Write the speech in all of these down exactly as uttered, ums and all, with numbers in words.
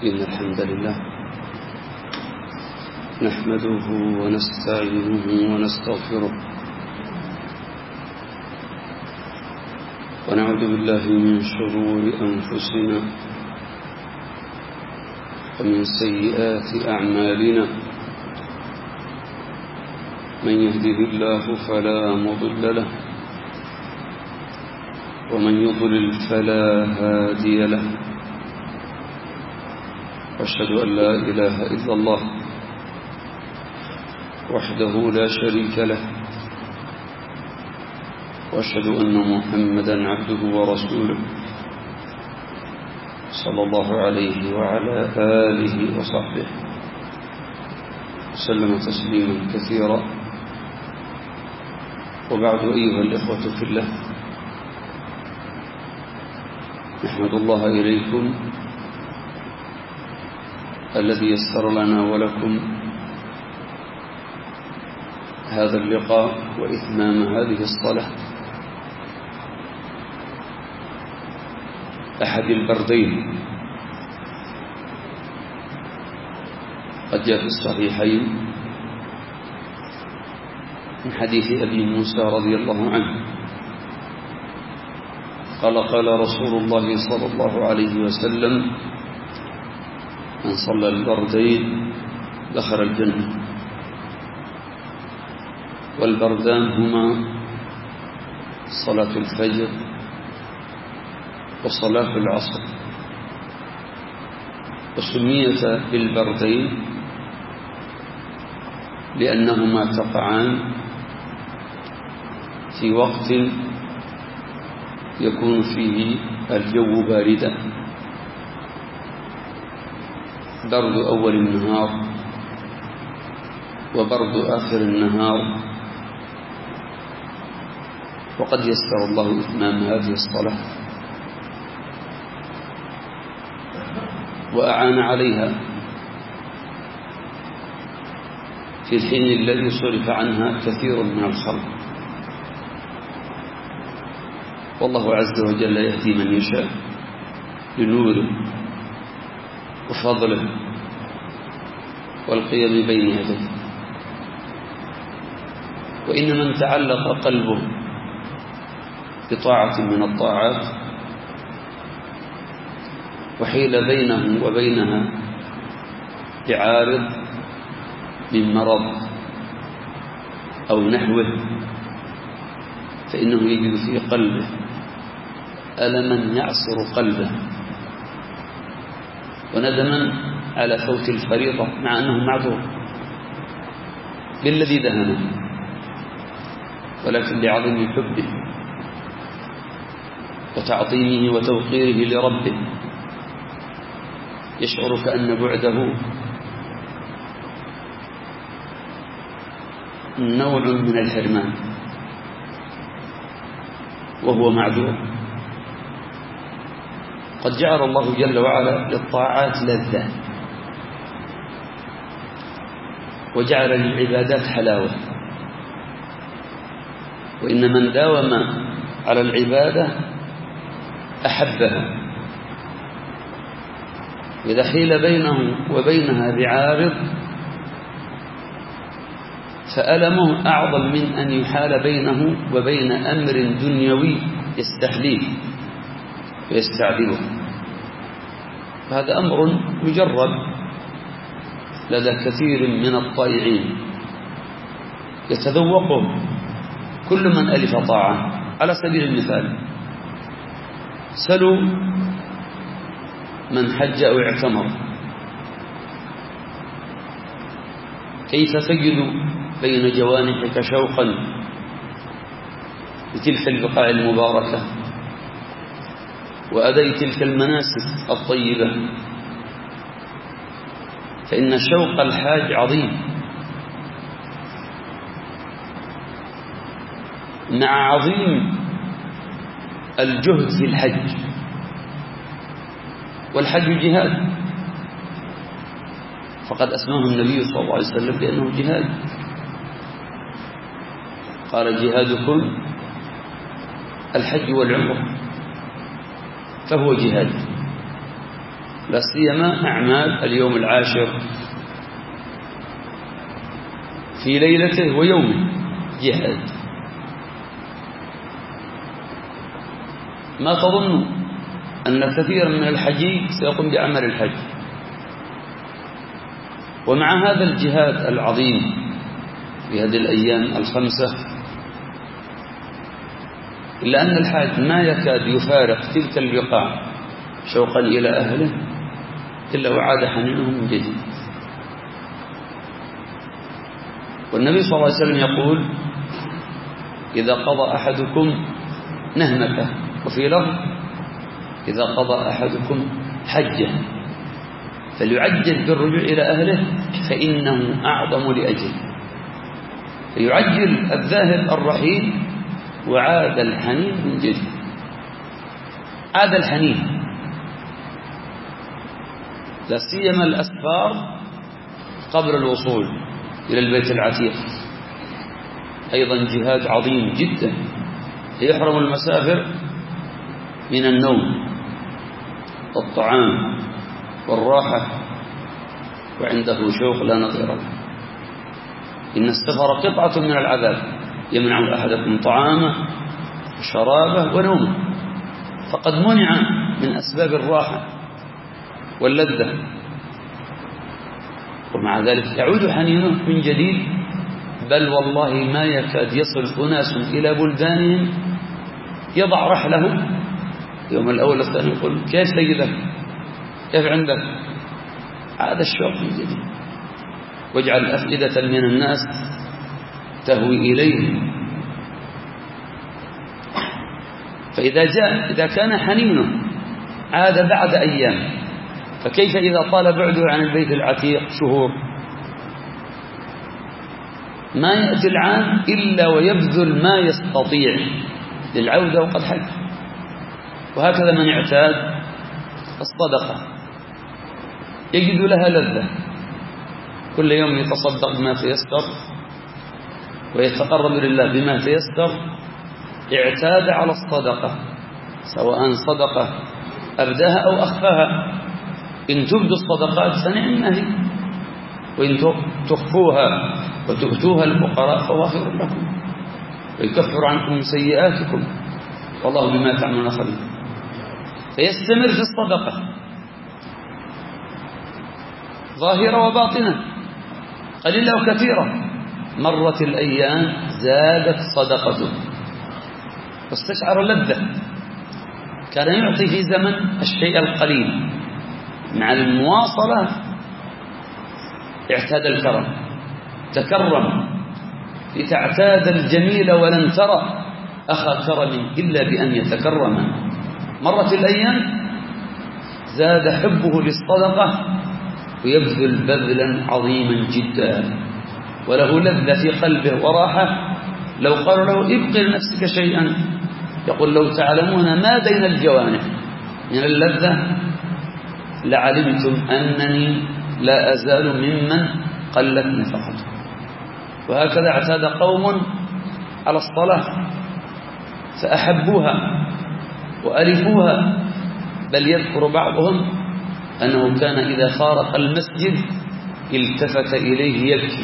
إن الحمد لله نحمده ونستعينه ونستغفره ونعوذ بالله من شرور أنفسنا ومن سيئات أعمالنا من يهده الله فلا مضل له ومن يضلل فلا هادي له وأشهد أن لا إله إلا الله وحده لا شريك له وأشهد أن محمدا عبده ورسوله صلى الله عليه وعلى آله وصحبه وسلم تسليما كثيرا. وبعد أيها الإخوة في الله، نحمد الله إليكم الذي يسر لنا ولكم هذا اللقاء وإتمام هذه الصلاة أحد البردين. قد جاء في الصحيحين من حديث أبي موسى رضي الله عنه قال قال رسول الله صلى الله عليه وسلم: من صلى البردين دخل الجنة. والبردان هما صلاة الفجر وصلاة العصر، وسميت بالبردين لأنهما تقعان في وقت يكون فيه الجو باردا، برد أول النهار وبرد آخر النهار. وقد يسر الله إتمام هذه الصلاة وأعان عليها في الحين الذي صرف عنها كثير من الخلق، والله عز وجل يهدي من يشاء لنوره وفضله والقيام بين يديه. وإن من تعلق قلبه بطاعة من الطاعات وحيل بينه وبينها بعارض من مرض أو نحوه، فإنه يجد في قلبه ألما يعصر قلبه وندما على فوت الفريضة، مع أنه معذور بالذي دهنه، ولكن لعظيم حبه وتعظيمه وتوقيره لربه يشعر كأن بعده نوع من الحرمان وهو معذور. قد جعل الله جل وعلا للطاعات لذة وجعل للعبادات حلاوة، وإن من داوم على العبادة أحبها، إذا حيل بينه وبينها بعارض فألمه أعظم من أن يحال بينه وبين أمر دنيوي يستحليه ويستعذبه. هذا أمر يجرب لدى كثير من الطائعين يتذوقه كل من ألف طاعة. على سبيل المثال، سلوا من حج أو اعتمر كيف تجد بين جوانحك شوقا لتلك البقاع المباركة وأداء تلك المناسك الطيبة، فإن شوق الحاج عظيم مع عظيم الجهد في الحج، والحج جهاد، فقد أسماه النبي صلى الله عليه وسلم بأنه جهاد. قال: جهادكم الحج والعمرة، فهو جهاد. لا سيما أعمال اليوم العاشر في ليلته ويومه جهاد. ما تظن أن كثيرا من الحجيج سيقوم بعمل الحج، ومع هذا الجهاد العظيم في هذه الأيام الخمسة، إلا أن الحاج ما يكاد يفارق تلك البقاع شوقا إلى أهله إلا وعاد حنينهم من جديد. والنبي صلى الله عليه وسلم يقول: إذا قضى أحدكم نهمته، وفي لفظ: إذا قضى أحدكم حجه فليعجل بالرجوع إلى أهله فإنه أعظم لأجله. فيعجل الذاهب الرحيل وعاد الحنين من جديد. عاد الحنين، لا سيما الأسفار قبل الوصول إلى البيت العتيق، أيضا جهاد عظيم جدا. يحرم المسافر من النوم والطعام والراحة وعنده شوق لا نظير له. إن السفر قطعة من العذاب يمنع أحدكم طعامه وشرابه ونومه، فقد منع من أسباب الراحة واللذة، ومع ذلك يعود حنينه من جديد. بل والله ما يكاد يصل أناس إلى بلدانهم يضع رحله يوم الأول الثاني يقول: كيف سيدك؟ كيف عندك؟ عاد الشوق من جديد. واجعل أفئدة من الناس تهوي إليه. فإذا جاء إذا كان حنينه عاد بعد أيام، فكيف إذا طال بعده عن البيت العتيق شهور؟ ما يأتي العام إلا ويبذل ما يستطيع للعودة وقد حج. وهكذا من اعتاد الصدقة يجد لها لذة، كل يوم يتصدق بما تيسر ويتقرب لله بما تيسر. اعتاد على الصدقة، سواء صدقة أبداها أو أخفاها. إن تبدوا الصدقات فنعم هي، وإن تخفوها وتؤتوها الفقراء فهو خير لكم ويكفر عنكم سيئاتكم والله بما تعملون خبير. فيستمر في الصدقة ظاهرة وباطنة، قليلة وكثيرة. مرت الأيام زادت صدقته واستشعر اللذة. كان يعطي في زمن الشيء القليل، مع المواصلة اعتاد الكرم، تكرم لتعتاد الجميل ولن ترى أخا كرم إلا بأن يتكرم. مرت الأيام زاد حبه للصدقة ويبذل بذلا عظيما جدا، وله لذة في قلبه وراحة. لو قالوا له ابقي لنفسك شيئا يقول: لو تعلمون ما بين الجوانح من اللذة لعلمتم أنني لا أزال ممن قلت نفقته. وهكذا اعتاد قوم على الصلاة فأحبوها وألفوها. بل يذكر بعضهم أنه كان إذا فارق المسجد التفت إليه يبكي،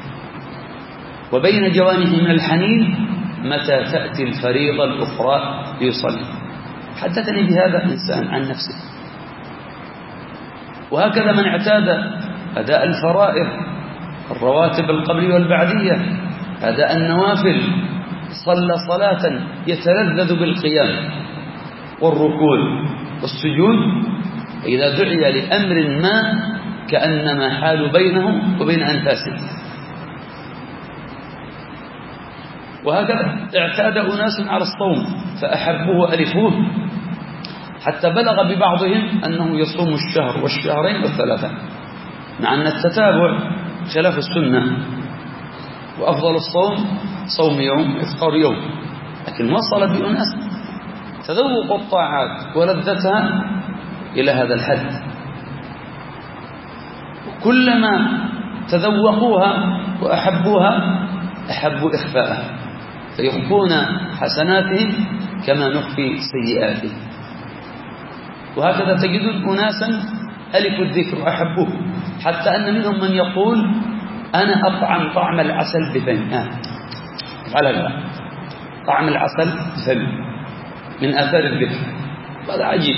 وبين جوانه من الحنين متى تأتي الفريضة الأخرى ليصلي. حدثني بهذا إنسان عن نفسه. وهكذا من اعتاد أداء الفرائض، الرواتب القبلية والبعدية، أداء النوافل، صلى صلاة يتلذذ بالقيام والركوع والسجود، إذا دعي لأمر ما كأنما حال بينه وبين أنفاسه. وهكذا اعتاد أناس على الصوم فأحبوه وألفوه، حتى بلغ ببعضهم أنه يصوم الشهر والشهرين والثلاثة، مع أن التتابع خلاف السنة، وأفضل الصوم صوم يوم إفطار يوم. لكن وصل بأناس تذوق الطاعات ولذتها إلى هذا الحد، كلما تذوقوها وأحبوها أحبوا إخفاءها، فيخفون حسناتهم كما نخفي سيئاتهم. وهكذا تجد أناسا ألف الذكر أحبوه، حتى أن منهم من يقول أنا أطعم طعم العسل بفمي. آه. على لا طعم العسل بفمي من آثار الذكر، هذا عجيب.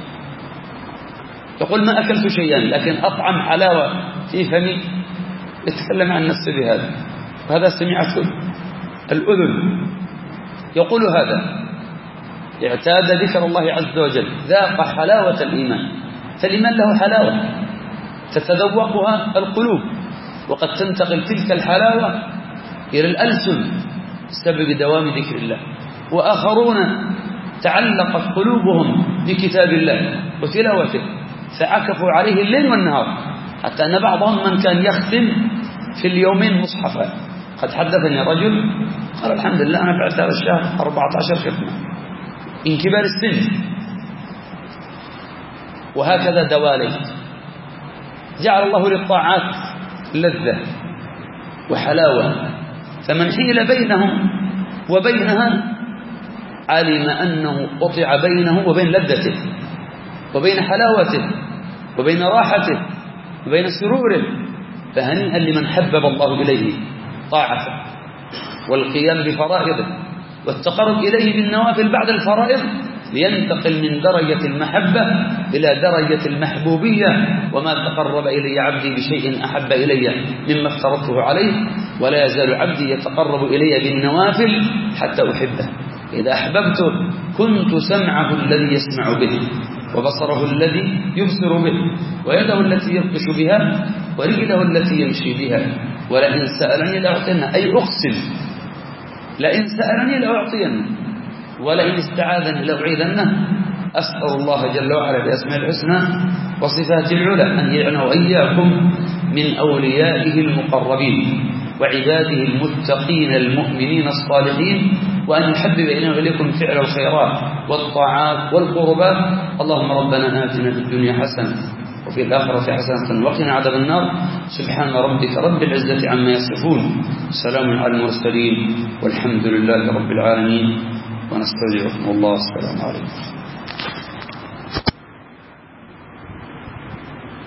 يقول ما أكلت شيئا لكن أطعم حلاوة في فمي، يتكلم عن نفسه بهذا، وهذا سمعته الأذن يقول هذا. اعتاد ذكر الله عز وجل، ذاق حلاوة الإيمان، فالإيمان له حلاوة تتذوقها القلوب، وقد تنتقل تلك الحلاوة إلى الألسن بسبب دوام ذكر الله. وآخرون تعلقت قلوبهم بكتاب الله وتلاوته فعكفوا عليه الليل والنهار، حتى أن بعضهم من كان يختم في اليومين مصحفا. قد حدثني رجل قال الحمد لله أنا بعد هذا الشهر أربعة عشر ختمة من كبار السن. وهكذا دواليت جعل الله للطاعات لذة وحلاوة، فمن حيل بينهم وبينها علم أنه قطع بينه وبين لذته وبين حلاوته وبين راحته وبين سروره. فهنيئا لمن حبب الله إليه طاعته والقيام بفرائضه والتقرب إليه بالنوافل بعد الفرائض، لينتقل من درجة المحبة إلى درجة المحبوبية. وما تقرب إلي عبدي بشيء أحب إلي مما افترضته عليه، ولا يزال عبدي يتقرب إلي بالنوافل حتى أحبه. إذا أحببته كنت سمعه الذي يسمع به، وبصره الذي يبصر به، ويده التي يبطش بها، ورجله التي يمشي بها. ولئن سألني لأعطينه، أي أقسم لئن سألني لأعطينه، ولئن استعاذني لأعيذنه. أسأل الله جل وعلا بأسماء الحسنى وصفات العلى أن يجعلنا وإياكم من أوليائه المقربين وعباده المتقين المؤمنين الصالحين، وأن يحبب إلينا وإليكم فعل الخيرات والطاعات والقربات. اللهم ربنا آتنا في الدنيا حسنة وفي الآخرة حسنة وقنا عذاب النار. سبحان ربك رب العزة عما يصفون، سلام على المرسلين، والحمد لله رب العالمين، ونستودعكم الله. السلام عليكم.